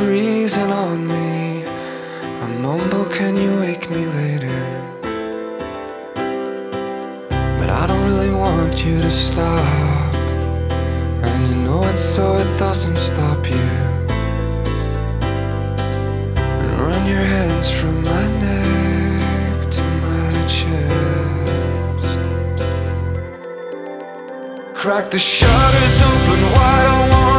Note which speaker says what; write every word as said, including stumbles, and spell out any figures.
Speaker 1: freezing on me. I mumble, can you wake me later? But I don't really want you to stop, and you know it so it doesn't stop you. And run your hands from my neck to my chest. Crack the shutters open wide, I want